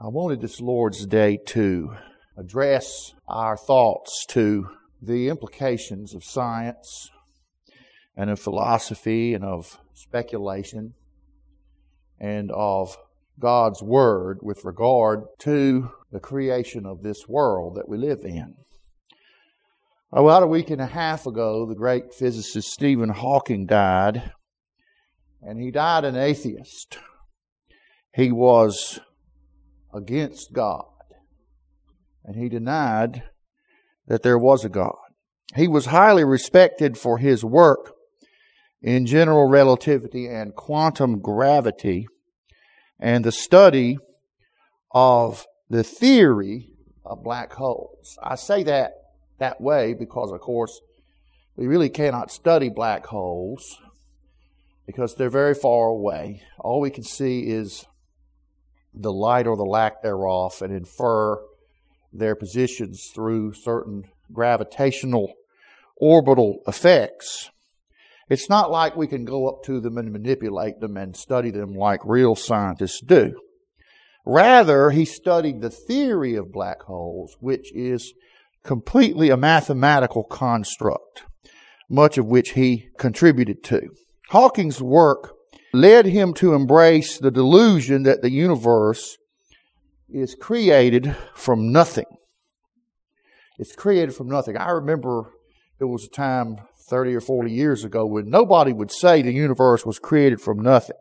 I wanted this Lord's Day to address our thoughts to the implications of science and of philosophy and of speculation and of God's Word with regard to the creation of this world that we live in. About a week and a half ago, the great physicist Stephen Hawking died, and he died an atheist. He was against God, and he denied that there was a God. He was highly respected for his work in general relativity and quantum gravity and the study of the theory of black holes. I say that way because, of course, we really cannot study black holes because they're very far away. All we can see is the light or the lack thereof and infer their positions through certain gravitational orbital effects. It's not like we can go up to them and manipulate them and study them like real scientists do. Rather, he studied the theory of black holes, which is completely a mathematical construct, much of which he contributed to. Hawking's work led him to embrace the delusion that the universe is created from nothing. It's created from nothing. I remember there was a time 30 or 40 years ago when nobody would say the universe was created from nothing.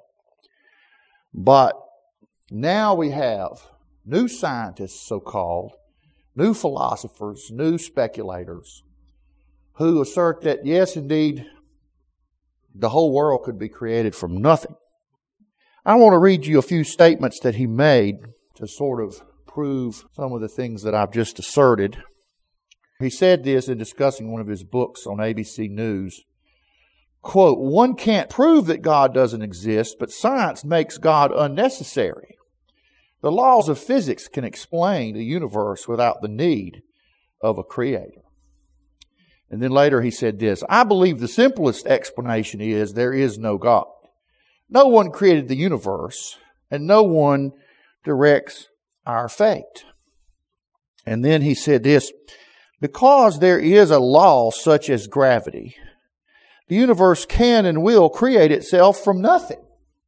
But now we have new scientists, so-called, new philosophers, new speculators, who assert that, yes, indeed, the whole world could be created from nothing. I want to read you a few statements that he made to sort of prove some of the things that I've just asserted. He said this in discussing one of his books on ABC News. Quote, "One can't prove that God doesn't exist, but science makes God unnecessary. The laws of physics can explain the universe without the need of a creator." And then later he said this, "I believe the simplest explanation is there is no God. No one created the universe, and no one directs our fate." And then he said this, "Because there is a law such as gravity, the universe can and will create itself from nothing.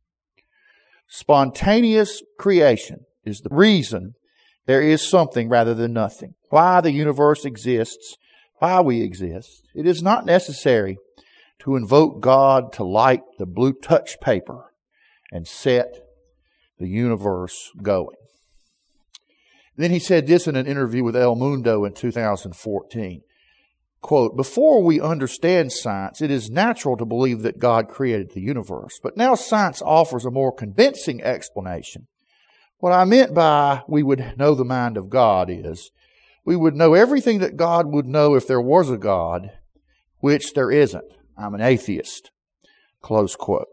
Spontaneous creation is the reason there is something rather than nothing. Why the universe exists, why we exist. It is not necessary to invoke God to light the blue touch paper and set the universe going." Then he said this in an interview with El Mundo in 2014. Quote, "Before we understand science, it is natural to believe that God created the universe. But now science offers a more convincing explanation. What I meant by we would know the mind of God is we would know everything that God would know if there was a God, which there isn't. I'm an atheist." Close quote.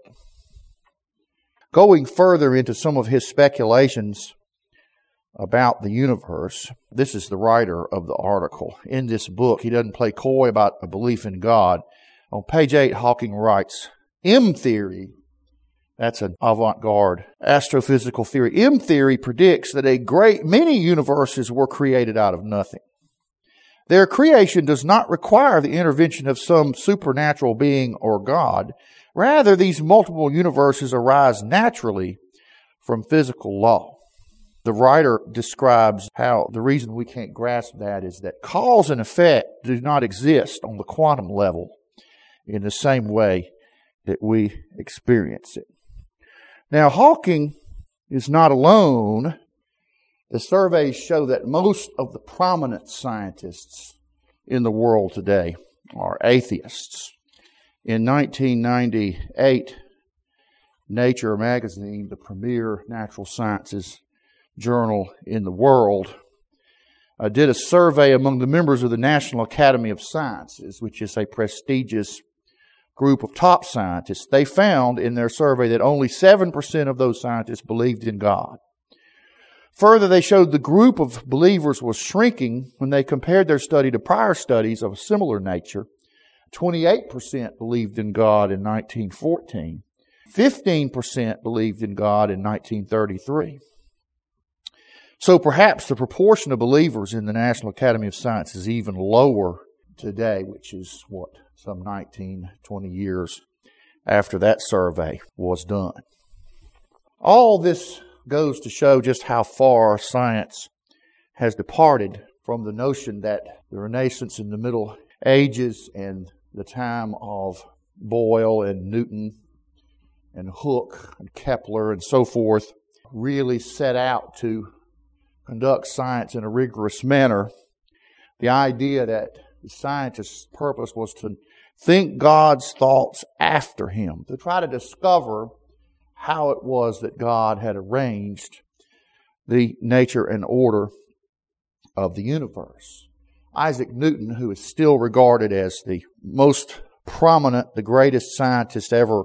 Going further into some of his speculations about the universe, this is the writer of the article. In this book, he doesn't play coy about a belief in God. On page 8, Hawking writes, "M theory," that's an avant-garde astrophysical theory, "M theory predicts that a great many universes were created out of nothing. Their creation does not require the intervention of some supernatural being or God. Rather, these multiple universes arise naturally from physical law." The writer describes how the reason we can't grasp that is that cause and effect do not exist on the quantum level in the same way that we experience it. Now, Hawking is not alone. The surveys show that most of the prominent scientists in the world today are atheists. In 1998, Nature magazine, the premier natural sciences journal in the world, did a survey among the members of the National Academy of Sciences, which is a prestigious group of top scientists. They found in their survey that only 7% of those scientists believed in God. Further, they showed the group of believers was shrinking when they compared their study to prior studies of a similar nature. 28% believed in God in 1914. 15% believed in God in 1933. So perhaps the proportion of believers in the National Academy of Science is even lower today, which is some 19, 20 years after that survey was done. All this goes to show just how far science has departed from the notion that the Renaissance in the Middle Ages and the time of Boyle and Newton and Hooke and Kepler and so forth really set out to conduct science in a rigorous manner. The idea that the scientist's purpose was to think God's thoughts after him, to try to discover how it was that God had arranged the nature and order of the universe. Isaac Newton, who is still regarded as the most prominent, the greatest scientist ever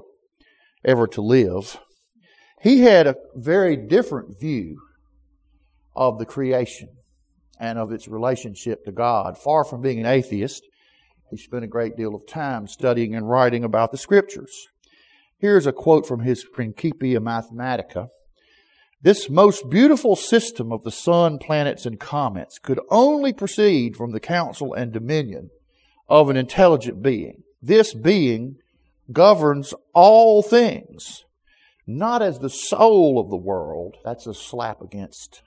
to live, he had a very different view of the creation and of its relationship to God. Far from being an atheist, he spent a great deal of time studying and writing about the Scriptures. Here's a quote from his Principia Mathematica. This most beautiful system of the sun, planets, and comets could only proceed from the counsel and dominion of an intelligent being. This being governs all things, not as the soul of the world. That's a slap against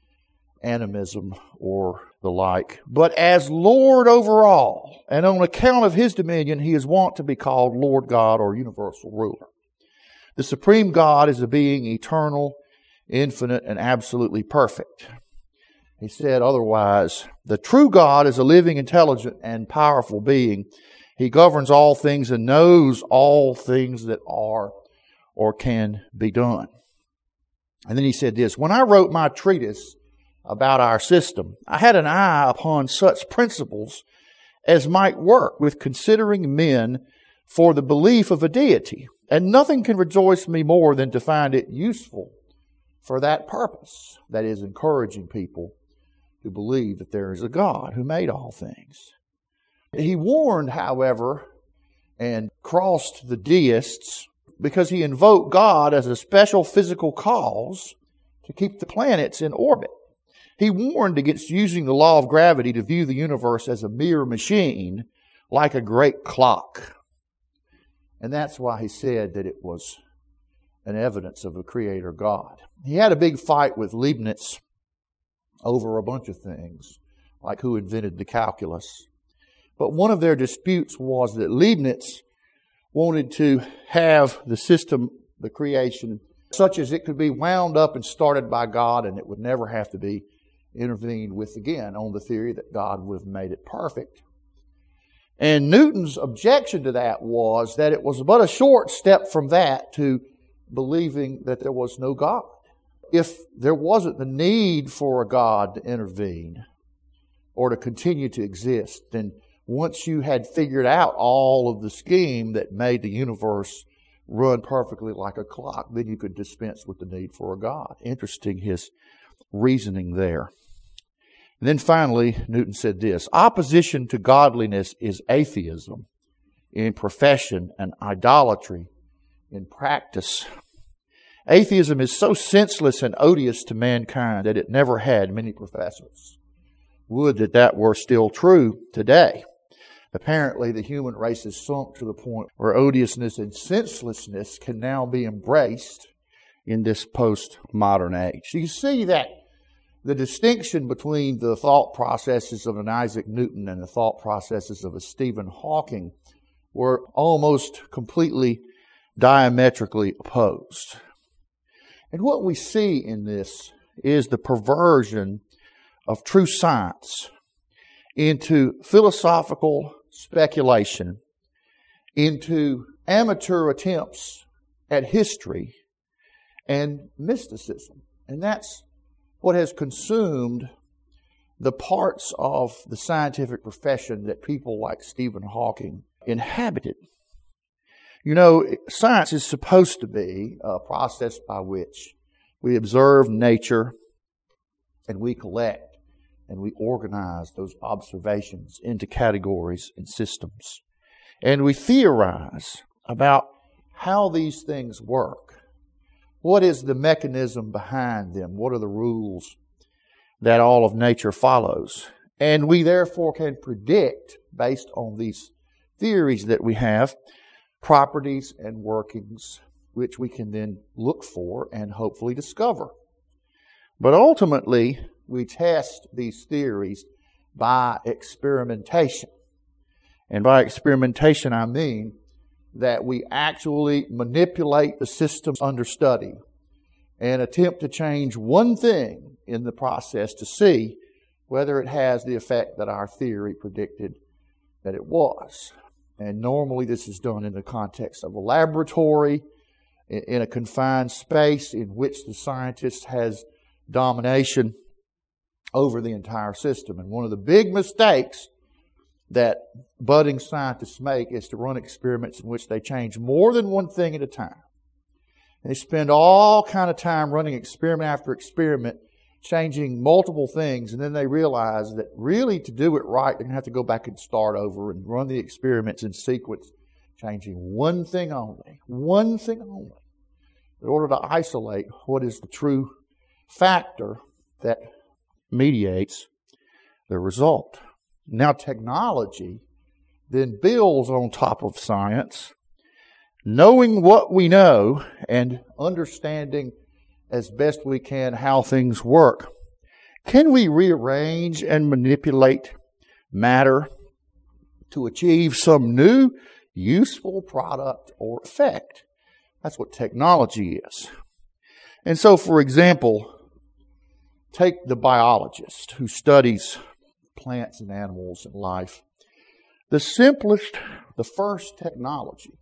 animism or the like, but as Lord over all. And on account of His dominion, He is wont to be called Lord God or universal ruler. The supreme God is a being eternal, infinite, and absolutely perfect. He said otherwise, the true God is a living, intelligent, and powerful being. He governs all things and knows all things that are or can be done. And then he said this, when I wrote my treatise about our system, I had an eye upon such principles as might work with considering men for the belief of a deity. And nothing can rejoice me more than to find it useful for that purpose. That is, encouraging people to believe that there is a God who made all things. He warned, however, and crossed the deists because he invoked God as a special physical cause to keep the planets in orbit. He warned against using the law of gravity to view the universe as a mere machine, like a great clock. And that's why he said that it was an evidence of a creator God. He had a big fight with Leibniz over a bunch of things, like who invented the calculus. But one of their disputes was that Leibniz wanted to have the system, the creation, such as it could be wound up and started by God and it would never have to be intervened with again, on the theory that God would have made it perfect. And Newton's objection to that was that it was but a short step from that to believing that there was no God. If there wasn't the need for a God to intervene or to continue to exist, then once you had figured out all of the scheme that made the universe run perfectly like a clock, then you could dispense with the need for a God. Interesting, his reasoning there. And then finally, Newton said this, opposition to godliness is atheism in profession and idolatry in practice. Atheism is so senseless and odious to mankind that it never had many professors. Would that that were still true today. Apparently, the human race has sunk to the point where odiousness and senselessness can now be embraced in this postmodern age. So you see that the distinction between the thought processes of an Isaac Newton and the thought processes of a Stephen Hawking were almost completely diametrically opposed. And what we see in this is the perversion of true science into philosophical speculation, into amateur attempts at history and mysticism. And that's what has consumed the parts of the scientific profession that people like Stephen Hawking inhabited. You know, science is supposed to be a process by which we observe nature and we collect and we organize those observations into categories and systems. And we theorize about how these things work. What is the mechanism behind them? What are the rules that all of nature follows. And we therefore can predict, based on these theories that we have, properties and workings which we can then look for and hopefully discover. But ultimately, we test these theories by experimentation. And by experimentation, I mean that we actually manipulate the systems under study and attempt to change one thing in the process to see whether it has the effect that our theory predicted that it was. And normally this is done in the context of a laboratory, in a confined space in which the scientist has domination over the entire system. And one of the big mistakes that budding scientists make is to run experiments in which they change more than one thing at a time. They spend all kind of time running experiment after experiment, changing multiple things, and then they realize that really to do it right, they're going to have to go back and start over and run the experiments in sequence, changing one thing only, in order to isolate what is the true factor that mediates the result. Now, technology then builds on top of science, knowing what we know and understanding as best we can how things work. Can we rearrange and manipulate matter to achieve some new useful product or effect? That's what technology is. And so, for example, take the biologist who studies plants and animals and life. The first technology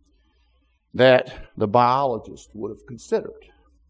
that the biologist would have considered,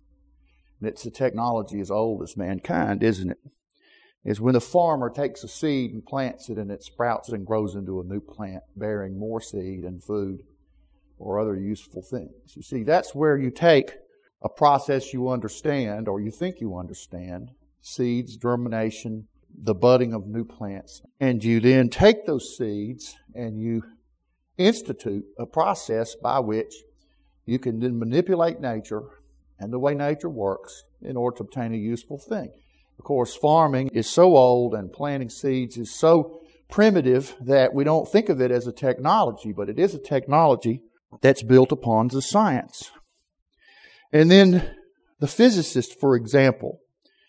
and it's a technology as old as mankind, isn't it? Is when the farmer takes a seed and plants it and it sprouts and grows into a new plant bearing more seed and food or other useful things. You see, that's where you take a process you understand or you think you understand, seeds, germination, the budding of new plants, and you then take those seeds and you institute a process by which you can then manipulate nature and the way nature works in order to obtain a useful thing. Of course, farming is so old and planting seeds is so primitive that we don't think of it as a technology, but it is a technology that's built upon the science. And then the physicist, for example,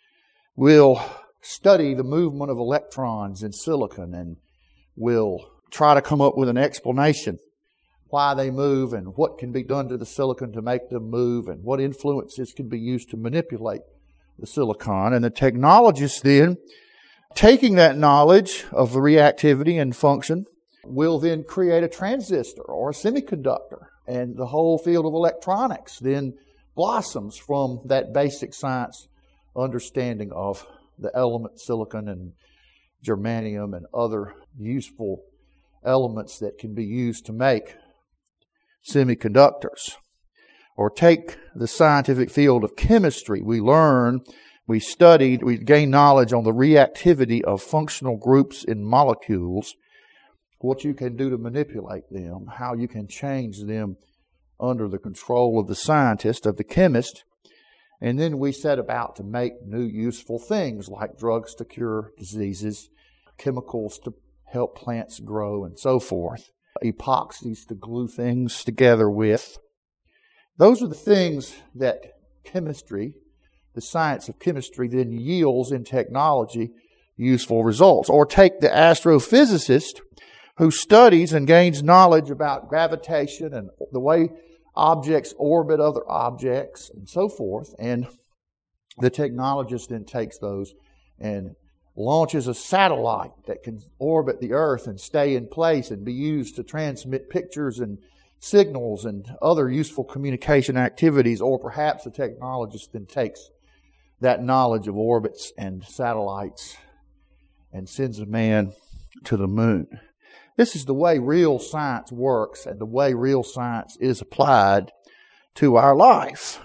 will study the movement of electrons in silicon and will try to come up with an explanation why they move and what can be done to the silicon to make them move and what influences can be used to manipulate the silicon. And the technologist then, taking that knowledge of reactivity and function, will then create a transistor or a semiconductor. And the whole field of electronics then blossoms from that basic science understanding of the element silicon and germanium and other useful elements that can be used to make semiconductors. Or take the scientific field of chemistry. We learn, we studied, we gain knowledge on the reactivity of functional groups in molecules, what you can do to manipulate them, how you can change them under the control of the scientist, of the chemist. And then we set about to make new useful things like drugs to cure diseases, chemicals to help plants grow, and so forth, epoxies to glue things together with. Those are the things that chemistry, the science of chemistry, then yields in technology useful results. Or take the astrophysicist who studies and gains knowledge about gravitation and the way objects orbit other objects and so forth. And the technologist then takes those and launches a satellite that can orbit the Earth and stay in place and be used to transmit pictures and signals and other useful communication activities. Or perhaps the technologist then takes that knowledge of orbits and satellites and sends a man to the moon. This is the way real science works and the way real science is applied to our life.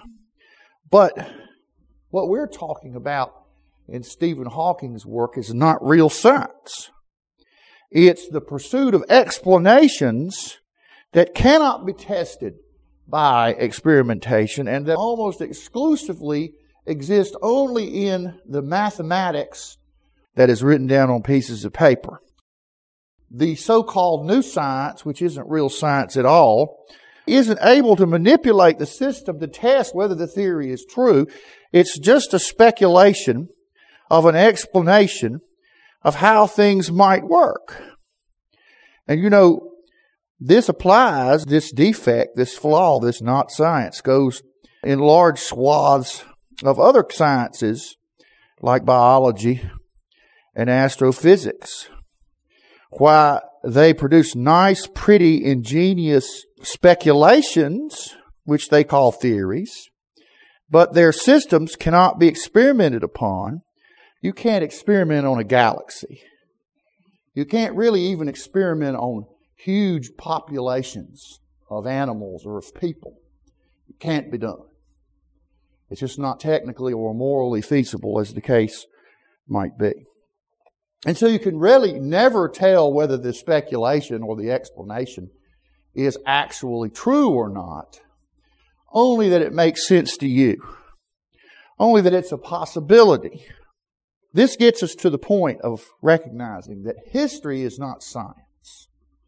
But what we're talking about in Stephen Hawking's work is not real science. It's the pursuit of explanations that cannot be tested by experimentation and that almost exclusively exist only in the mathematics that is written down on pieces of paper. The so-called new science, which isn't real science at all, isn't able to manipulate the system to test whether the theory is true. It's just a speculation of an explanation of how things might work. And you know, this applies, this defect, this flaw, this not science, goes in large swaths of other sciences like biology and astrophysics. Why they produce nice, pretty, ingenious speculations, which they call theories, but their systems cannot be experimented upon. You can't experiment on a galaxy. You can't really even experiment on huge populations of animals or of people. It can't be done. It's just not technically or morally feasible, as the case might be. And so you can really never tell whether the speculation or the explanation is actually true or not, only that it makes sense to you, only that it's a possibility. This gets us to the point of recognizing that history is not science.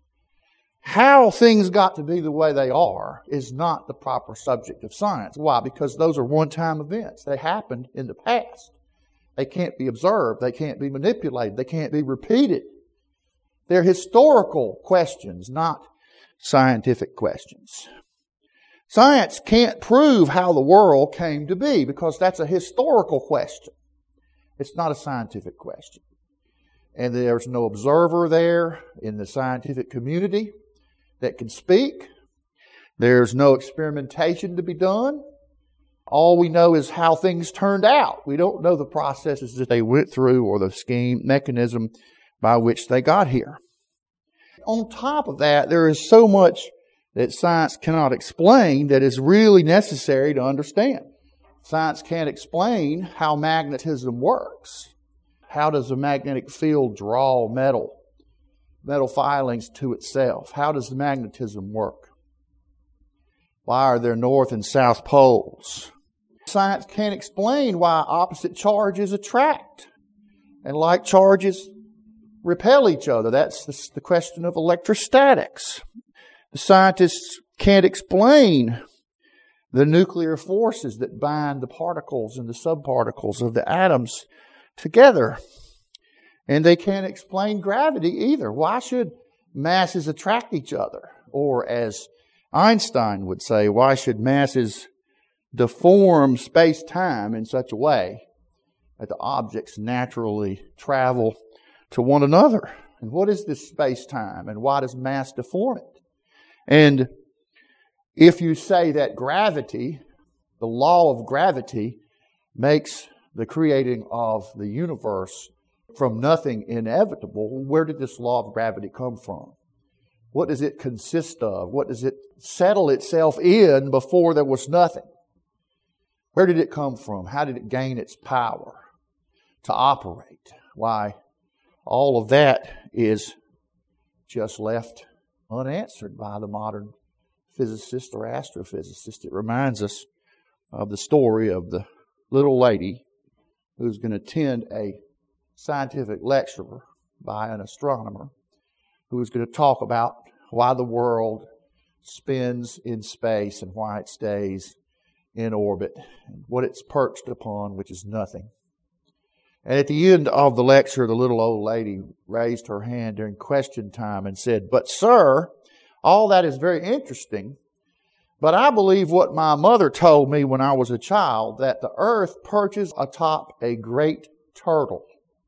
How things got to be the way they are is not the proper subject of science. Why? Because those are one-time events. They happened in the past. They can't be observed. They can't be manipulated. They can't be repeated. They're historical questions, not scientific questions. Science can't prove how the world came to be because that's a historical question. It's not a scientific question. And there's no observer there in the scientific community that can speak. There's no experimentation to be done. All we know is how things turned out. We don't know the processes that they went through or the mechanism by which they got here. On top of that, there is so much that science cannot explain that is really necessary to understand. Science can't explain how magnetism works. How does a magnetic field draw metal filings to itself? How does the magnetism work? Why are there north and south poles? Science can't explain why opposite charges attract and like charges repel each other. That's the question of electrostatics. The scientists can't explain the nuclear forces that bind the particles and the subparticles of the atoms together. And they can't explain gravity either. Why should masses attract each other? Or as Einstein would say, why should masses deform space-time in such a way that the objects naturally travel to one another? And what is this space-time? And why does mass deform it? And if you say that gravity, the law of gravity, makes the creating of the universe from nothing inevitable, where did this law of gravity come from? What does it consist of? What does it settle itself in before there was nothing? Where did it come from? How did it gain its power to operate? Why, all of that is just left unanswered by the modern physicist or astrophysicist. It reminds us of the story of the little lady who's going to attend a scientific lecture by an astronomer who's going to talk about why the world spins in space and why it stays in orbit and what it's perched upon, which is nothing. And at the end of the lecture, the little old lady raised her hand during question time and said, "But sir, all that is very interesting, but I believe what my mother told me when I was a child, that the earth perches atop a great turtle.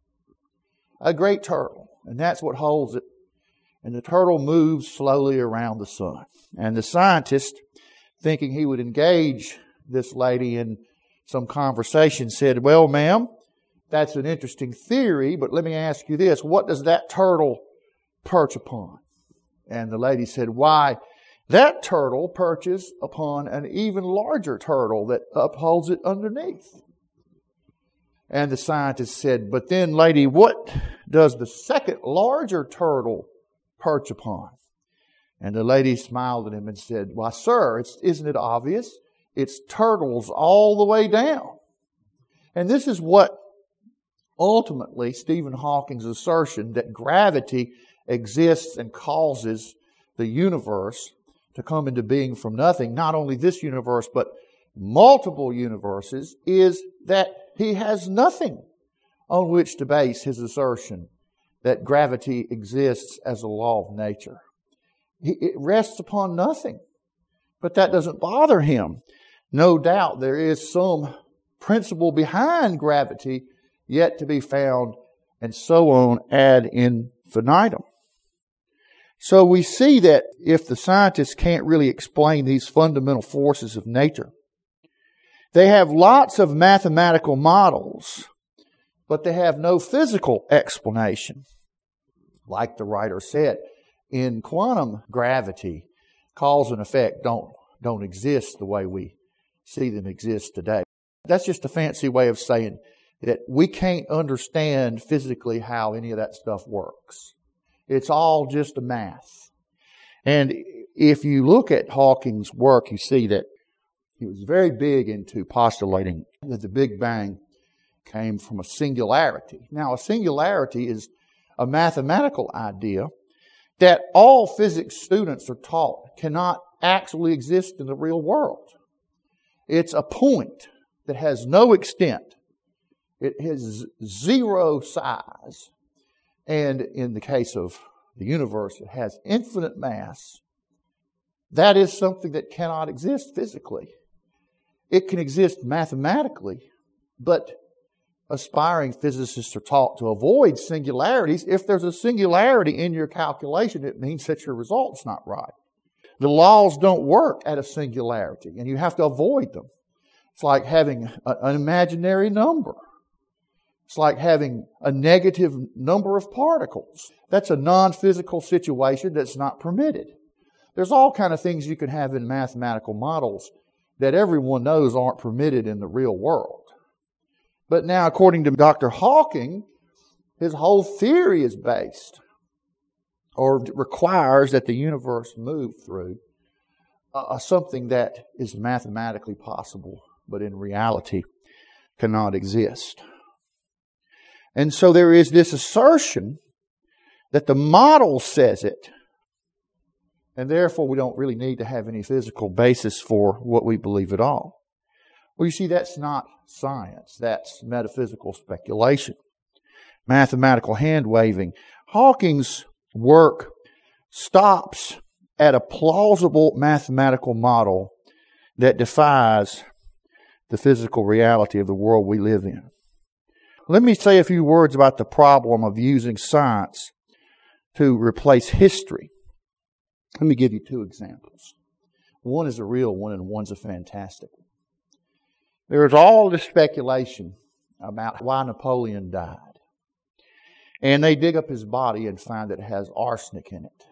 A great turtle. And that's what holds it. And the turtle moves slowly around the sun." And the scientist, thinking he would engage this lady in some conversation, said, "Well, ma'am, that's an interesting theory, but let me ask you this. What does that turtle perch upon?" And the lady said, "Why, that turtle perches upon an even larger turtle that upholds it underneath." And the scientist said, "But then, lady, what does the second larger turtle perch upon?" And the lady smiled at him and said, "Why, sir, isn't it obvious? It's turtles all the way down." And this is what ultimately Stephen Hawking's assertion that gravity exists and causes the universe to come into being from nothing, not only this universe, but multiple universes, is that he has nothing on which to base his assertion that gravity exists as a law of nature. It rests upon nothing. But that doesn't bother him. No doubt there is some principle behind gravity yet to be found, and so on ad infinitum. So we see that if the scientists can't really explain these fundamental forces of nature, they have lots of mathematical models, but they have no physical explanation. Like the writer said, in quantum gravity, cause and effect don't exist the way we see them exist today. That's just a fancy way of saying that we can't understand physically how any of that stuff works. It's all just a math. And if you look at Hawking's work, you see that he was very big into postulating that the Big Bang came from a singularity. Now, a singularity is a mathematical idea that all physics students are taught cannot actually exist in the real world. It's a point that has no extent. It has zero size. And in the case of the universe, it has infinite mass. That is something that cannot exist physically. It can exist mathematically, but aspiring physicists are taught to avoid singularities. If there's a singularity in your calculation, it means that your result's not right. The laws don't work at a singularity, and you have to avoid them. It's like having an imaginary number. It's like having a negative number of particles. That's a non-physical situation that's not permitted. There's all kind of things you can have in mathematical models that everyone knows aren't permitted in the real world. But now, according to Dr. Hawking, his whole theory is based or requires that the universe move through something that is mathematically possible, but in reality cannot exist. And so there is this assertion that the model says it, and therefore we don't really need to have any physical basis for what we believe at all. Well, you see, that's not science. That's metaphysical speculation, mathematical hand-waving. Hawking's work stops at a plausible mathematical model that defies the physical reality of the world we live in. Let me say a few words about the problem of using science to replace history. Let me give you two examples. One is a real one and one's a fantastic one. There is all this speculation about why Napoleon died. And they dig up his body and find that it has arsenic in it.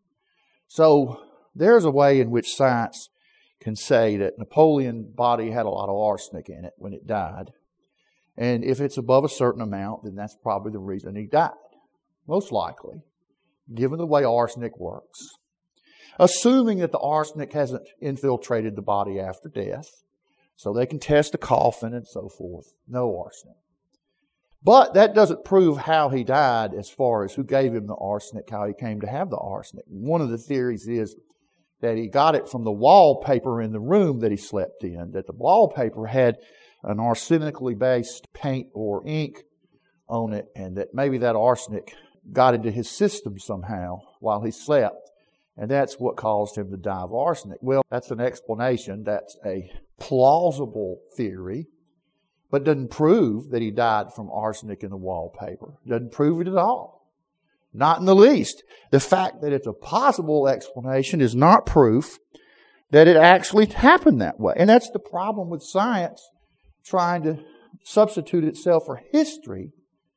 So there's a way in which science can say that Napoleon's body had a lot of arsenic in it when it died. And if it's above a certain amount, then that's probably the reason he died. Most likely, given the way arsenic works. Assuming that the arsenic hasn't infiltrated the body after death, so they can test the coffin and so forth. No arsenic. But that doesn't prove how he died as far as who gave him the arsenic, how he came to have the arsenic. One of the theories is that he got it from the wallpaper in the room that he slept in, that the wallpaper had an arsenically based paint or ink on it, and that maybe that arsenic got into his system somehow while he slept, and that's what caused him to die of arsenic. Well, that's an explanation. That's a plausible theory, but doesn't prove that he died from arsenic in the wallpaper. Doesn't prove it at all. Not in the least. The fact that it's a possible explanation is not proof that it actually happened that way. And that's the problem with science trying to substitute itself for history,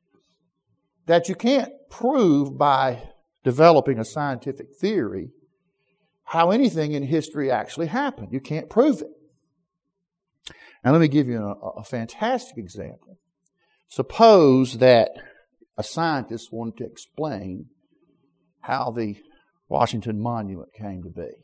that you can't prove by developing a scientific theory how anything in history actually happened. You can't prove it. Now let me give you a fantastic example. Suppose that a scientist wanted to explain how the Washington Monument came to be.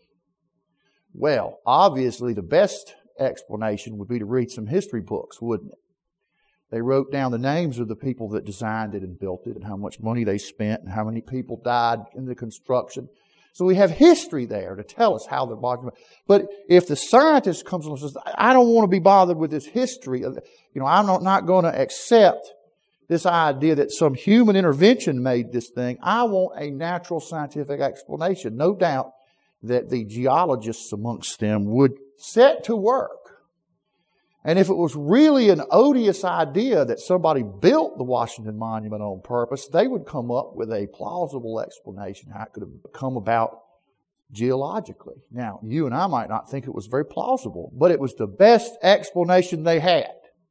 Well, obviously the best explanation would be to read some history books, wouldn't it? They wrote down the names of the people that designed it and built it and how much money they spent and how many people died in the construction. So we have history there to tell us how they're bothered. But if the scientist comes along and says, I don't want to be bothered with this history, I'm not going to accept this idea that some human intervention made this thing. I want a natural scientific explanation. No doubt that the geologists amongst them would set to work. And if it was really an odious idea that somebody built the Washington Monument on purpose, they would come up with a plausible explanation how it could have come about geologically. Now, you and I might not think it was very plausible, but it was the best explanation they had,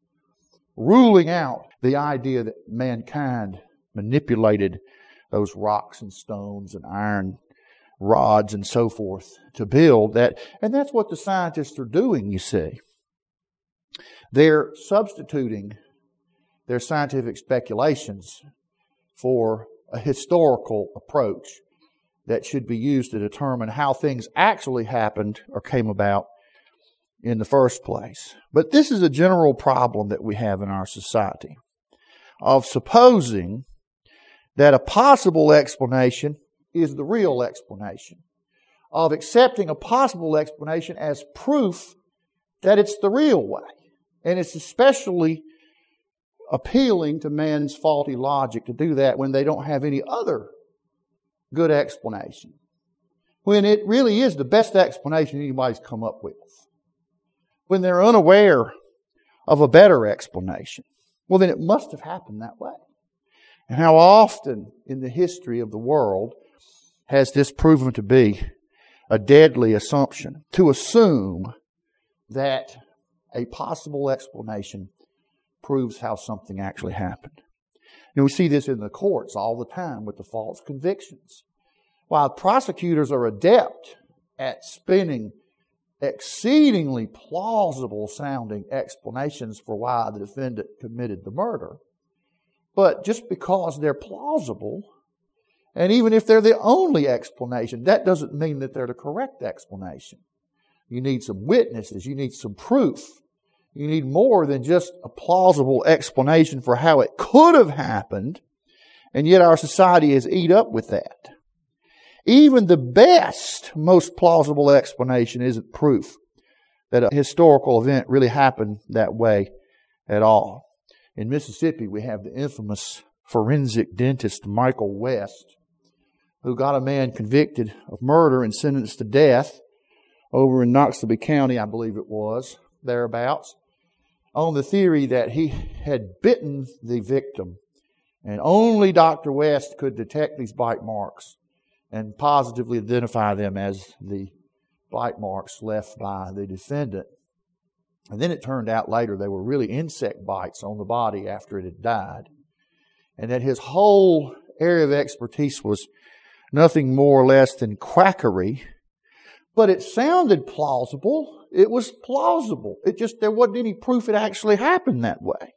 ruling out the idea that mankind manipulated those rocks and stones and iron rods and so forth to build that. And that's what the scientists are doing, you see. They're substituting their scientific speculations for a historical approach that should be used to determine how things actually happened or came about in the first place. But this is a general problem that we have in our society of supposing that a possible explanation is the real explanation, of accepting a possible explanation as proof that it's the real way. And it's especially appealing to man's faulty logic to do that when they don't have any other good explanation. When it really is the best explanation anybody's come up with. When they're unaware of a better explanation. Well, then it must have happened that way. And how often in the history of the world has this proven to be a deadly assumption? To assume that a possible explanation proves how something actually happened. And we see this in the courts all the time with the false convictions. While prosecutors are adept at spinning exceedingly plausible sounding explanations for why the defendant committed the murder, but just because they're plausible, and even if they're the only explanation, that doesn't mean that they're the correct explanation. You need some witnesses. You need some proof. You need more than just a plausible explanation for how it could have happened. And yet our society is eat up with that. Even the best, most plausible explanation isn't proof that a historical event really happened that way at all. In Mississippi, we have the infamous forensic dentist Michael West, who got a man convicted of murder and sentenced to death over in Noxubee County, I believe it was, thereabouts, on the theory that he had bitten the victim. And only Dr. West could detect these bite marks and positively identify them as the bite marks left by the defendant. And then it turned out later they were really insect bites on the body after it had died. And that his whole area of expertise was nothing more or less than quackery. But it sounded plausible. It was plausible. There wasn't any proof it actually happened that way.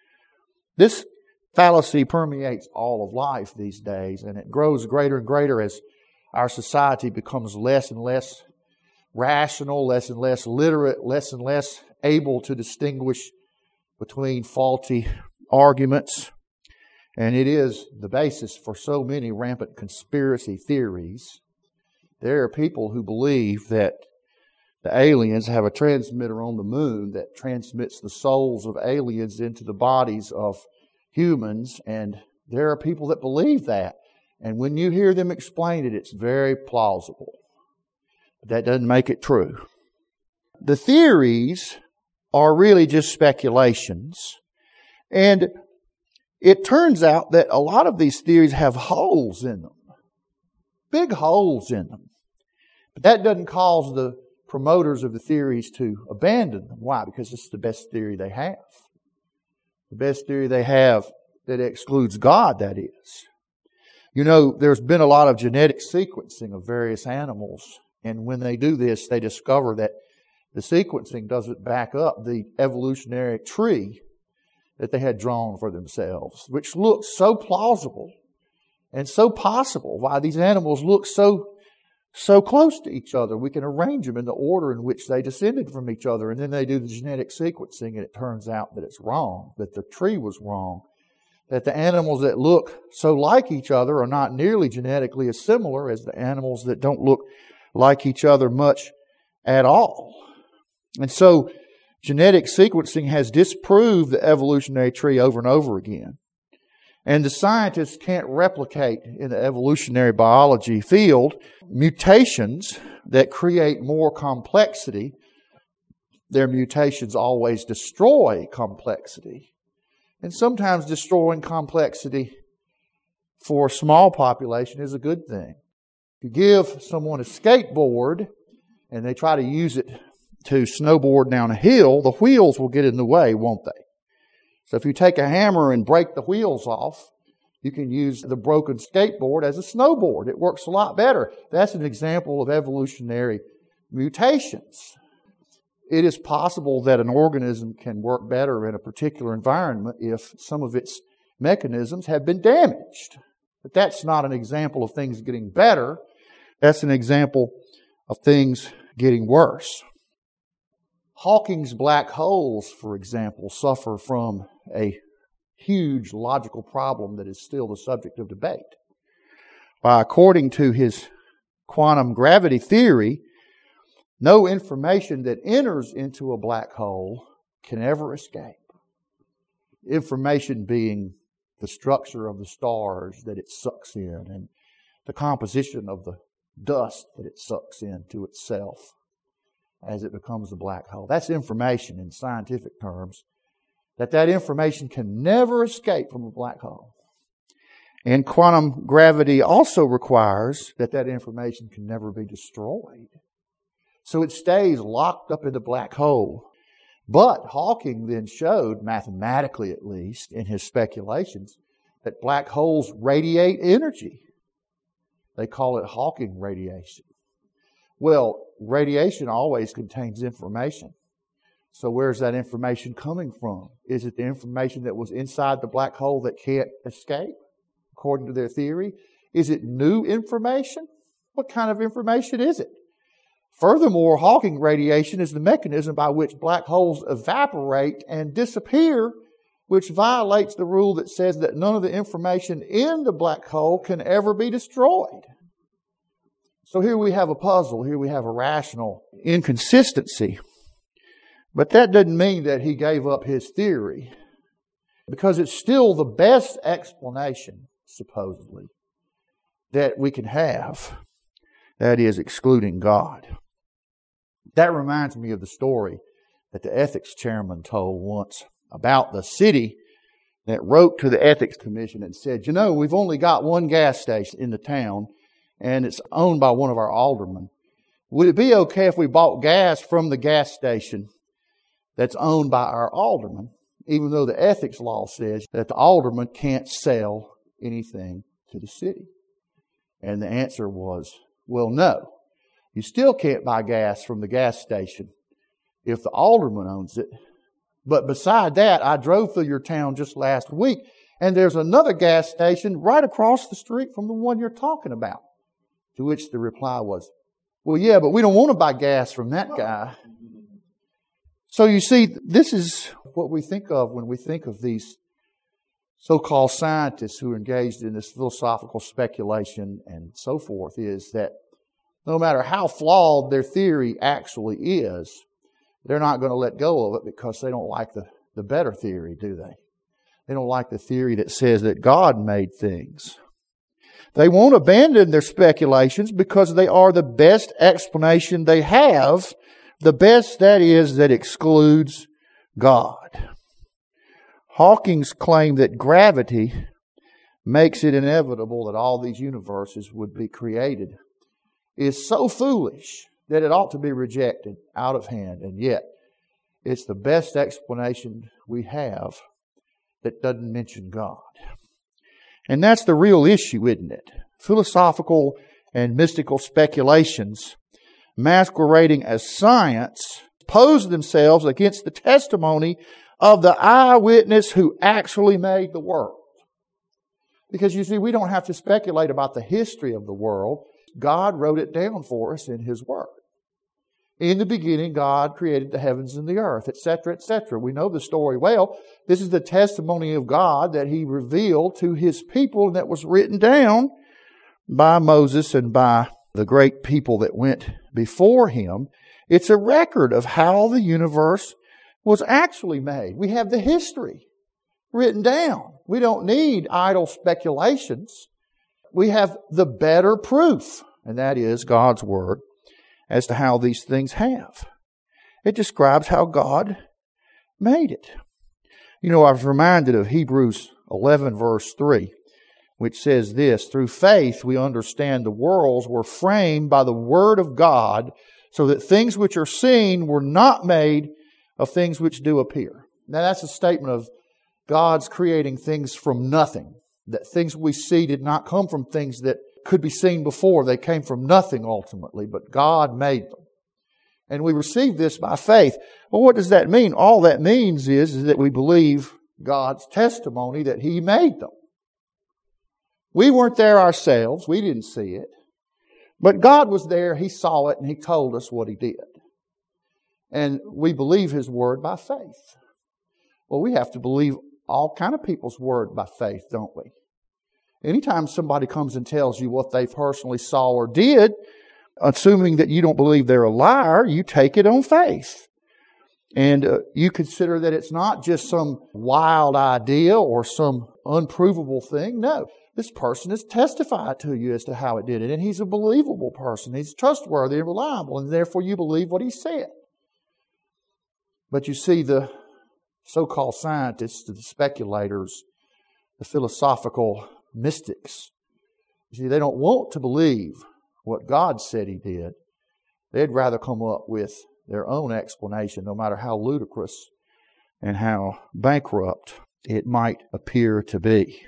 This fallacy permeates all of life these days, and it grows greater and greater as our society becomes less and less rational, less and less literate, less and less able to distinguish between faulty arguments. And it is the basis for so many rampant conspiracy theories. There are people who believe that the aliens have a transmitter on the moon that transmits the souls of aliens into the bodies of humans, and there are people that believe that. And when you hear them explain it, it's very plausible. But that doesn't make it true. The theories are really just speculations. And it turns out that a lot of these theories have holes in them. Big holes in them. But that doesn't cause the promoters of the theories to abandon them. Why? Because it's the best theory they have. The best theory they have that excludes God, that is. You know, there's been a lot of genetic sequencing of various animals. And when they do this, they discover that the sequencing doesn't back up the evolutionary tree that they had drawn for themselves, which looks so plausible and so possible. Why these animals look so so close to each other. We can arrange them in the order in which they descended from each other. And then they do the genetic sequencing, and it turns out that it's wrong, that the tree was wrong, that the animals that look so like each other are not nearly genetically as similar as the animals that don't look like each other much at all. And so genetic sequencing has disproved the evolutionary tree over and over again. And the scientists can't replicate in the evolutionary biology field mutations that create more complexity. Their mutations always destroy complexity. And sometimes destroying complexity for a small population is a good thing. If you give someone a skateboard and they try to use it to snowboard down a hill, the wheels will get in the way, won't they? So if you take a hammer and break the wheels off, you can use the broken skateboard as a snowboard. It works a lot better. That's an example of evolutionary mutations. It is possible that an organism can work better in a particular environment if some of its mechanisms have been damaged. But that's not an example of things getting better. That's an example of things getting worse. Hawking's black holes, for example, suffer from a huge logical problem that is still the subject of debate. According to his quantum gravity theory, no information that enters into a black hole can ever escape. Information being the structure of the stars that it sucks in and the composition of the dust that it sucks into itself as it becomes a black hole. That's information in scientific terms, that information can never escape from a black hole. And quantum gravity also requires that information can never be destroyed. So it stays locked up in the black hole. But Hawking then showed, mathematically at least, in his speculations, that black holes radiate energy. They call it Hawking radiation. Well, radiation always contains information. So where's that information coming from? Is it the information that was inside the black hole that can't escape, according to their theory? Is it new information? What kind of information is it? Furthermore, Hawking radiation is the mechanism by which black holes evaporate and disappear, which violates the rule that says that none of the information in the black hole can ever be destroyed. So here we have a puzzle. Here we have a rational inconsistency. But that doesn't mean that he gave up his theory, because it's still the best explanation, supposedly, that we can have. That is, excluding God. That reminds me of the story that the ethics chairman told once about the city that wrote to the ethics commission and said, we've only got one gas station in the town, and it's owned by one of our aldermen. Would it be okay if we bought gas from the gas station that's owned by our alderman, even though the ethics law says that the alderman can't sell anything to the city? And the answer was, well, no. You still can't buy gas from the gas station if the alderman owns it. But beside that, I drove through your town just last week, and there's another gas station right across the street from the one you're talking about. To which the reply was, well, yeah, but we don't want to buy gas from that guy. So you see, this is what we think of when we think of these so-called scientists who are engaged in this philosophical speculation and so forth, is that no matter how flawed their theory actually is, they're not going to let go of it because they don't like the better theory, do they? They don't like the theory that says that God made things. They won't abandon their speculations because they are the best explanation they have, the best, that is, that excludes God. Hawking's claim that gravity makes it inevitable that all these universes would be created is so foolish that it ought to be rejected out of hand. And yet, it's the best explanation we have that doesn't mention God. And that's the real issue, isn't it? Philosophical and mystical speculations masquerading as science pose themselves against the testimony of the eyewitness who actually made the world. Because you see, we don't have to speculate about the history of the world. God wrote it down for us in His Word. In the beginning, God created the heavens and the earth, etc., etc. We know the story well. This is the testimony of God that He revealed to His people, and that was written down by Moses and by the great people that went before him. It's a record of how the universe was actually made. We have the history written down. We don't need idle speculations. We have the better proof, and that is God's Word, as to how these things have. It describes how God made it. You know, I was reminded of Hebrews 11 verse 3, which says this, "Through faith we understand the worlds were framed by the Word of God, so that things which are seen were not made of things which do appear." Now that's a statement of God's creating things from nothing. That things we see did not come from things that could be seen before. They came from nothing ultimately, but God made them. And we receive this by faith. Well, what does that mean? All that means is that we believe God's testimony that He made them. We weren't there ourselves. We didn't see it. But God was there. He saw it and He told us what He did. And we believe His Word by faith. Well, we have to believe all kind of people's word by faith, don't we? Anytime somebody comes and tells you what they personally saw or did, assuming that you don't believe they're a liar, you take it on faith. And you consider that it's not just some wild idea or some unprovable thing. No, this person has testified to you as to how it did it. And he's a believable person. He's trustworthy and reliable. And therefore you believe what he said. But you see, the so-called scientists, the speculators, the philosophical mystics, you see, they don't want to believe what God said He did. They'd rather come up with their own explanation, no matter how ludicrous and how bankrupt it might appear to be.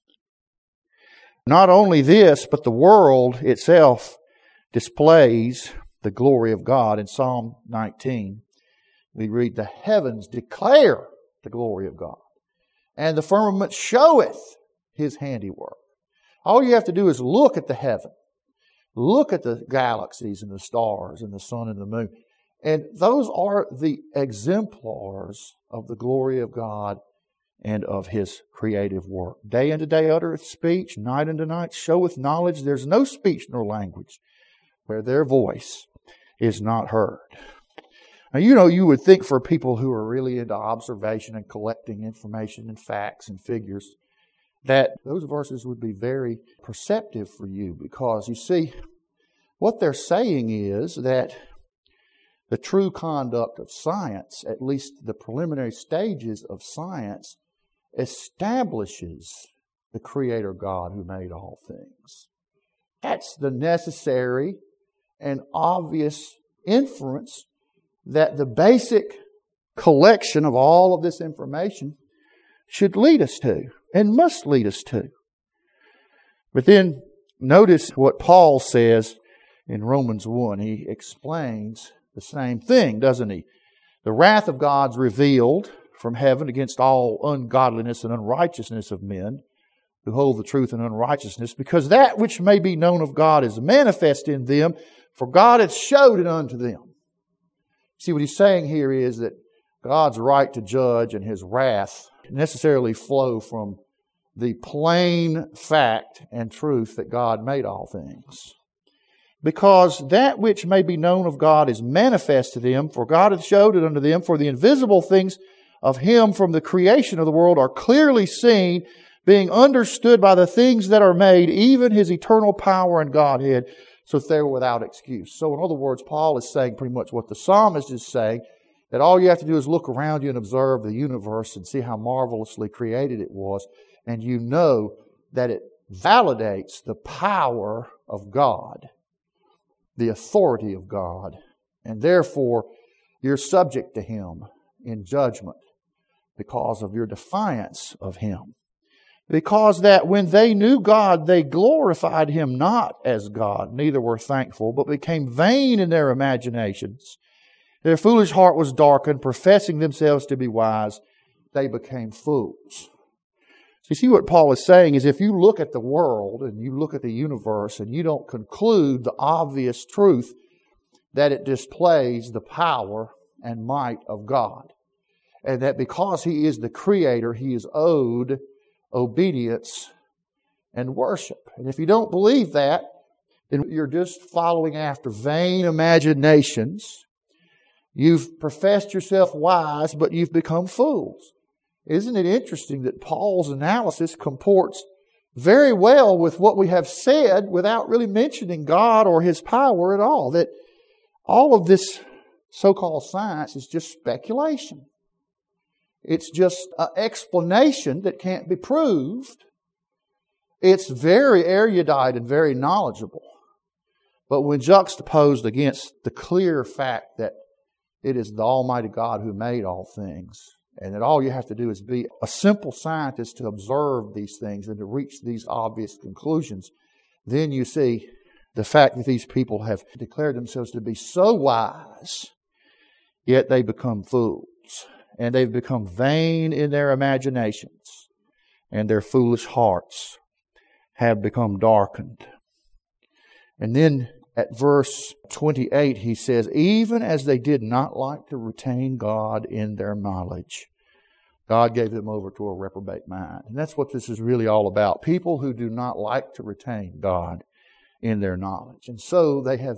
Not only this, but the world itself displays the glory of God. In Psalm 19, we read, "The heavens declare the glory of God, and the firmament showeth His handiwork." All you have to do is look at the heaven. Look at the galaxies and the stars and the sun and the moon. And those are the exemplars of the glory of God and of His creative work. Day unto day uttereth speech, night unto night showeth knowledge. There's no speech nor language where their voice is not heard. Now, you know, you would think for people who are really into observation and collecting information and facts and figures, that those verses would be very perceptive for you, because you see, what they're saying is that the true conduct of science, at least the preliminary stages of science, establishes the Creator God who made all things. That's the necessary and obvious inference that the basic collection of all of this information should lead us to and must lead us to. But then notice what Paul says in Romans 1. He explains the same thing, doesn't he? The wrath of God's revealed from heaven against all ungodliness and unrighteousness of men who hold the truth in unrighteousness, because that which may be known of God is manifest in them, for God hath showed it unto them. See, what he's saying here is that God's right to judge and His wrath necessarily flow from the plain fact and truth that God made all things. Because that which may be known of God is manifest to them, for God hath showed it unto them, for the invisible things of Him from the creation of the world are clearly seen, being understood by the things that are made, even His eternal power and Godhead, so that they were without excuse. So in other words, Paul is saying pretty much what the psalmist is saying, that all you have to do is look around you and observe the universe and see how marvelously created it was, and you know that it validates the power of God, the authority of God, and therefore you're subject to Him in judgment because of your defiance of Him. Because that when they knew God, they glorified Him not as God, neither were thankful, but became vain in their imaginations. Their foolish heart was darkened, professing themselves to be wise, they became fools. So you see what Paul is saying is if you look at the world and you look at the universe and you don't conclude the obvious truth that it displays the power and might of God, and that because He is the Creator, He is owed obedience and worship. And if you don't believe that, then you're just following after vain imaginations. You've professed yourself wise, but you've become fools. Isn't it interesting that Paul's analysis comports very well with what we have said without really mentioning God or His power at all? That all of this so-called science is just speculation. It's just an explanation that can't be proved. It's very erudite and very knowledgeable. But when juxtaposed against the clear fact that it is the Almighty God who made all things, and that all you have to do is be a simple scientist to observe these things and to reach these obvious conclusions, then you see the fact that these people have declared themselves to be so wise, yet they become fools. And they've become vain in their imaginations, and their foolish hearts have become darkened. And then at verse 28 he says, even as they did not like to retain God in their knowledge, God gave them over to a reprobate mind. And that's what this is really all about. People who do not like to retain God in their knowledge. And so they have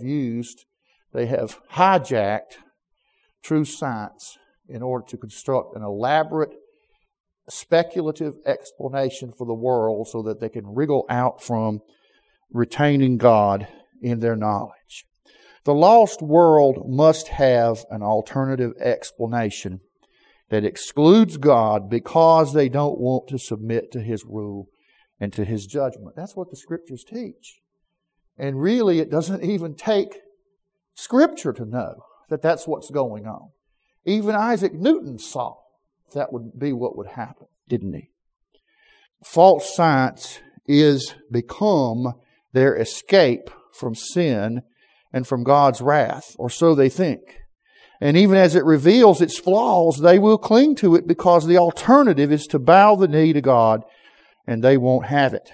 hijacked true science in order to construct an elaborate, speculative explanation for the world so that they can wriggle out from retaining God in their knowledge. The lost world must have an alternative explanation that excludes God because they don't want to submit to His rule and to His judgment. That's what the Scriptures teach. And really, it doesn't even take Scripture to know that that's what's going on. Even Isaac Newton saw that would be what would happen, didn't he? False science is become their escape from sin and from God's wrath, or so they think. And even as it reveals its flaws, they will cling to it because the alternative is to bow the knee to God, and they won't have it.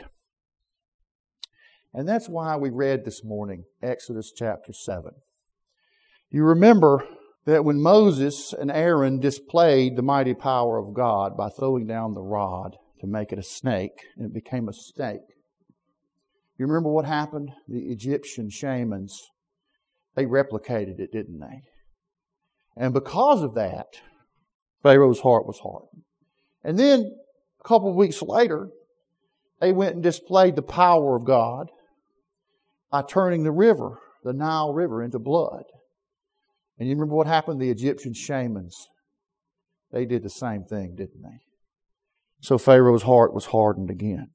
And that's why we read this morning Exodus chapter 7. You remember that when Moses and Aaron displayed the mighty power of God by throwing down the rod to make it a snake, and it became a snake. You remember what happened? The Egyptian shamans, they replicated it, didn't they? And because of that, Pharaoh's heart was hardened. And then, a couple of weeks later, they went and displayed the power of God by turning the river, the Nile River, into blood. And you remember what happened? The Egyptian shamans, they did the same thing, didn't they? So Pharaoh's heart was hardened again.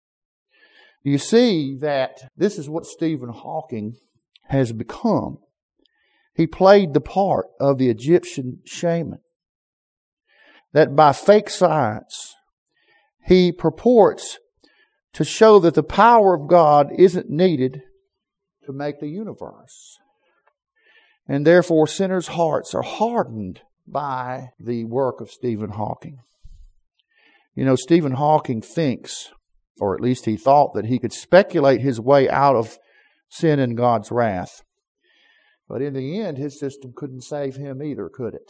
You see that this is what Stephen Hawking has become. He played the part of the Egyptian shaman. That by fake science, he purports to show that the power of God isn't needed to make the universe. And therefore, sinners' hearts are hardened by the work of Stephen Hawking. You know, Stephen Hawking thinks, or at least he thought, that he could speculate his way out of sin and God's wrath. But in the end, his system couldn't save him either, could it?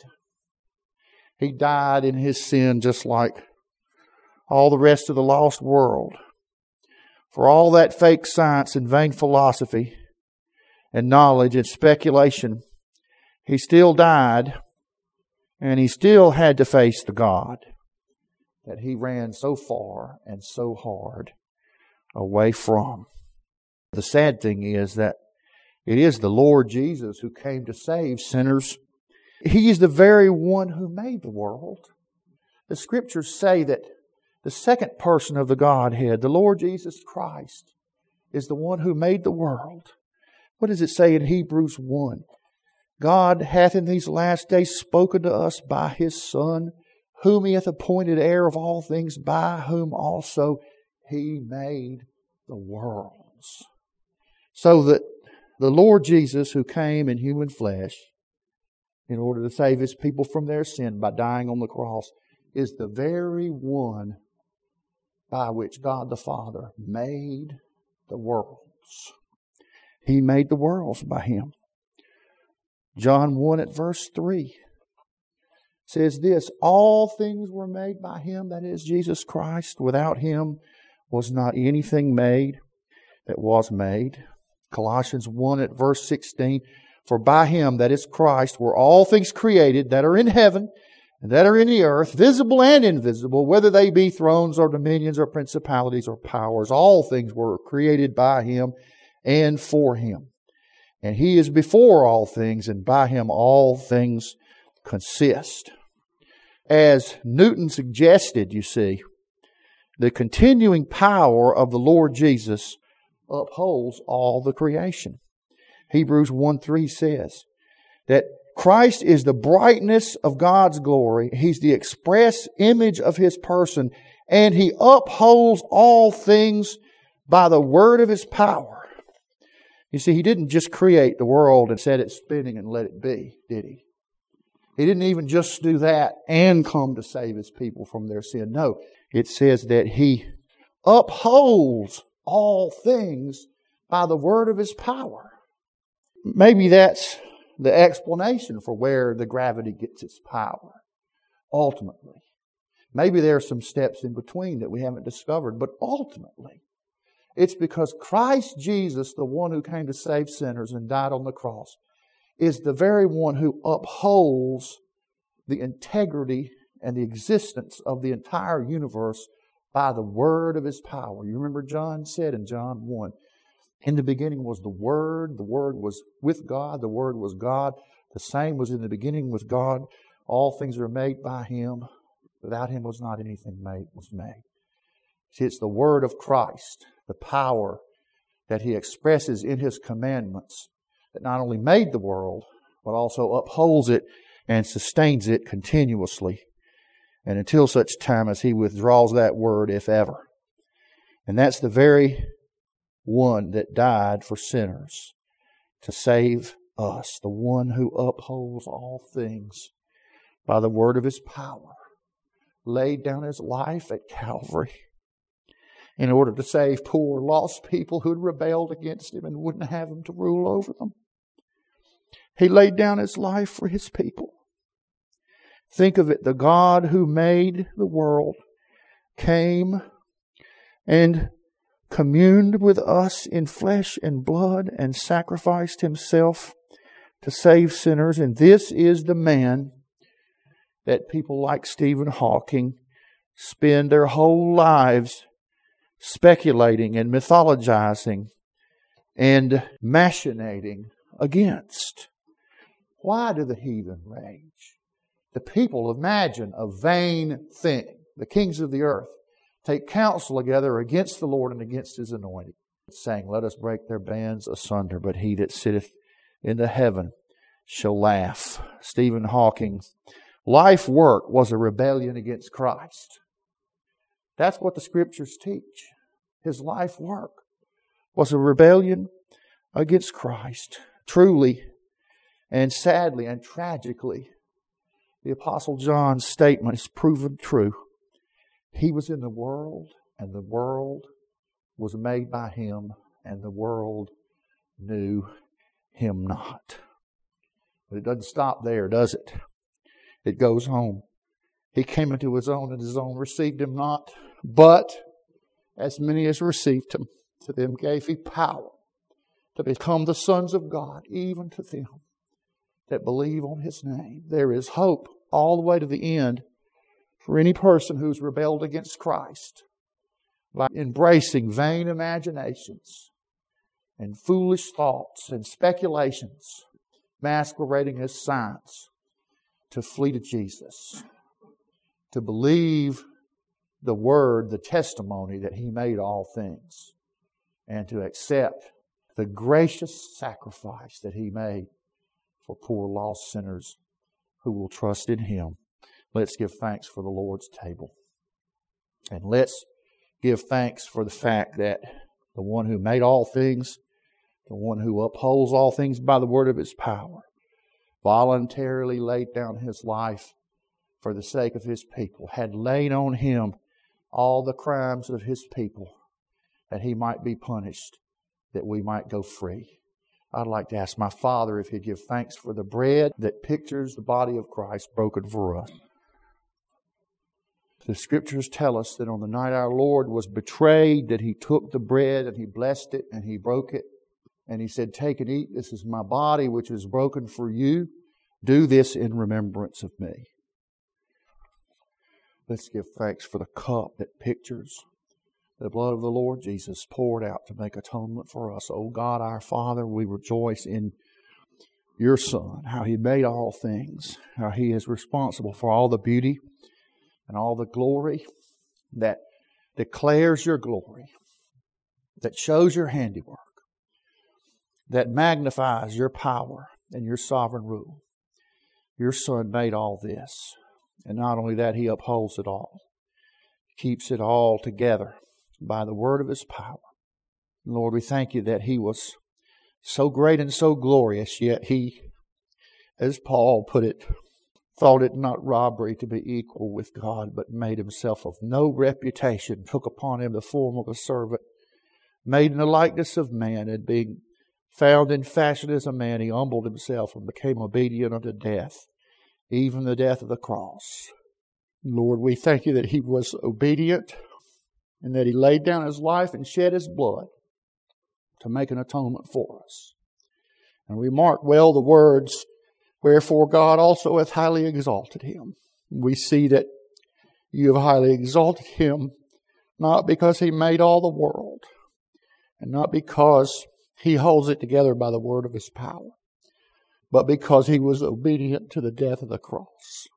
He died in his sin just like all the rest of the lost world. For all that fake science and vain philosophy and knowledge and speculation, he still died, and he still had to face the God that he ran so far and so hard away from. The sad thing is that it is the Lord Jesus who came to save sinners. He is the very one who made the world. The Scriptures say that the second person of the Godhead, the Lord Jesus Christ, is the one who made the world. What does it say in Hebrews 1? God hath in these last days spoken to us by His Son, whom He hath appointed heir of all things, by whom also He made the worlds. So that the Lord Jesus, who came in human flesh in order to save His people from their sin by dying on the cross, is the very one by which God the Father made the worlds. He made the worlds by Him. John 1 at verse 3 says this, all things were made by Him, that is Jesus Christ. Without Him was not anything made that was made. Colossians 1 at verse 16, for by Him, that is Christ, were all things created that are in heaven and that are in the earth, visible and invisible, whether they be thrones or dominions or principalities or powers. All things were created by Him and for Him. And He is before all things, and by Him all things consist. As Newton suggested, you see, the continuing power of the Lord Jesus upholds all the creation. Hebrews 1:3 says that Christ is the brightness of God's glory. He's the express image of His person, and He upholds all things by the word of His power. You see, He didn't just create the world and set it spinning and let it be, did He? He didn't even just do that and come to save His people from their sin. No, it says that He upholds all things by the word of His power. Maybe that's the explanation for where the gravity gets its power, ultimately. Maybe there are some steps in between that we haven't discovered, but ultimately, it's because Christ Jesus, the one who came to save sinners and died on the cross, is the very one who upholds the integrity and the existence of the entire universe by the word of His power. You remember John said in John 1, in the beginning was the Word was with God, the Word was God, the same was in the beginning with God. All things are made by Him. Without Him was not anything was made. See, it's the Word of Christ, the power that He expresses in His commandments, that not only made the world, but also upholds it and sustains it continuously, and until such time as He withdraws that Word, if ever. And that's the very one that died for sinners to save us, the one who upholds all things by the word of His power, laid down His life at Calvary in order to save poor, lost people who had rebelled against Him and wouldn't have Him to rule over them. He laid down His life for His people. Think of it, the God who made the world came and communed with us in flesh and blood and sacrificed Himself to save sinners. And this is the man that people like Stephen Hawking spend their whole lives speculating and mythologizing and machinating against. Why do the heathen rage? The people imagine a vain thing. The kings of the earth take counsel together against the Lord and against His anointed, saying, let us break their bands asunder, but He that sitteth in the heaven shall laugh. Stephen Hawking's life work was a rebellion against Christ. That's what the Scriptures teach. His life work was a rebellion against Christ. Truly and sadly and tragically, the Apostle John's statement is proven true. He was in the world, and the world was made by Him, and the world knew Him not. But it doesn't stop there, does it? It goes on. He came into His own, and His own received Him not. But as many as received Him, to them gave He power to become the sons of God, even to them that believe on His name. There is hope all the way to the end for any person who's rebelled against Christ by embracing vain imaginations and foolish thoughts and speculations masquerading as science, to flee to Jesus, to believe the word, the testimony that He made all things, and to accept the gracious sacrifice that He made for poor lost sinners who will trust in Him. Let's give thanks for the Lord's table. And let's give thanks for the fact that the one who made all things, the one who upholds all things by the word of His power, voluntarily laid down His life for the sake of His people, had laid on Him all the crimes of His people, that He might be punished, that we might go free. I'd like to ask my Father if He'd give thanks for the bread that pictures the body of Christ broken for us. The Scriptures tell us that on the night our Lord was betrayed, that He took the bread and He blessed it and He broke it. And He said, "Take and eat. This is my body which is broken for you. Do this in remembrance of me." Let's give thanks for the cup that pictures the blood of the Lord Jesus poured out to make atonement for us. O God, our Father, we rejoice in Your Son, how He made all things, how He is responsible for all the beauty and all the glory that declares Your glory, that shows Your handiwork, that magnifies Your power and Your sovereign rule. Your Son made all this. And not only that, He upholds it all, keeps it all together by the word of His power. Lord, we thank You that He was so great and so glorious, yet He, as Paul put it, thought it not robbery to be equal with God, but made Himself of no reputation, took upon Him the form of a servant, made in the likeness of man, and being found in fashion as a man, He humbled Himself and became obedient unto death, even the death of the cross. Lord, we thank You that He was obedient and that He laid down His life and shed His blood to make an atonement for us. And we mark well the words, "Wherefore God also hath highly exalted Him." We see that You have highly exalted Him, not because He made all the world, and not because He holds it together by the word of His power, but because He was obedient to the death of the cross.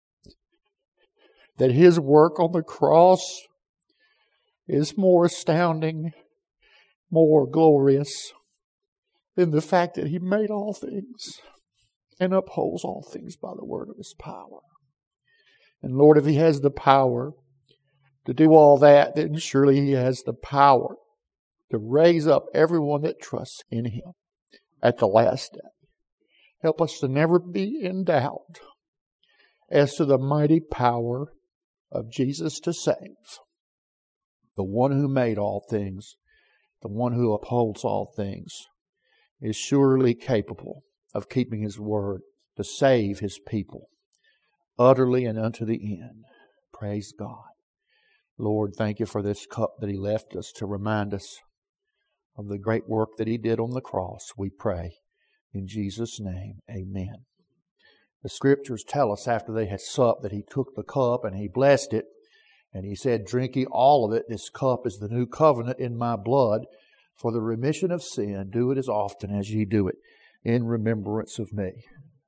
That His work on the cross is more astounding, more glorious than the fact that He made all things and upholds all things by the word of His power. And Lord, if He has the power to do all that, then surely He has the power to raise up everyone that trusts in Him at the last day. Help us to never be in doubt as to the mighty power of Jesus to save. The one who made all things, the one who upholds all things, is surely capable of keeping His word to save His people utterly and unto the end. Praise God. Lord, thank You for this cup that He left us to remind us of the great work that He did on the cross. We pray in Jesus' name, amen. The Scriptures tell us after they had supped that He took the cup and He blessed it, and He said, "Drink ye all of it. This cup is the new covenant in My blood. For the remission of sin, do it as often as ye do it in remembrance of Me."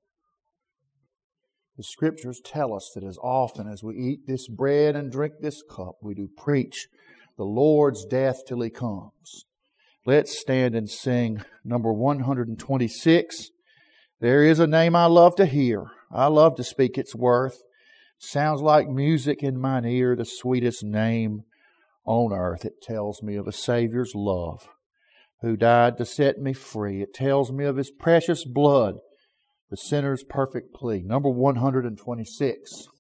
The Scriptures tell us that as often as we eat this bread and drink this cup, we do preach the Lord's death till He comes. Let's stand and sing number 126. There is a name I love to hear. I love to speak its worth. Sounds like music in mine ear, the sweetest name on earth. It tells me of a Savior's love who died to set me free. It tells me of His precious blood, the sinner's perfect plea. Number 126.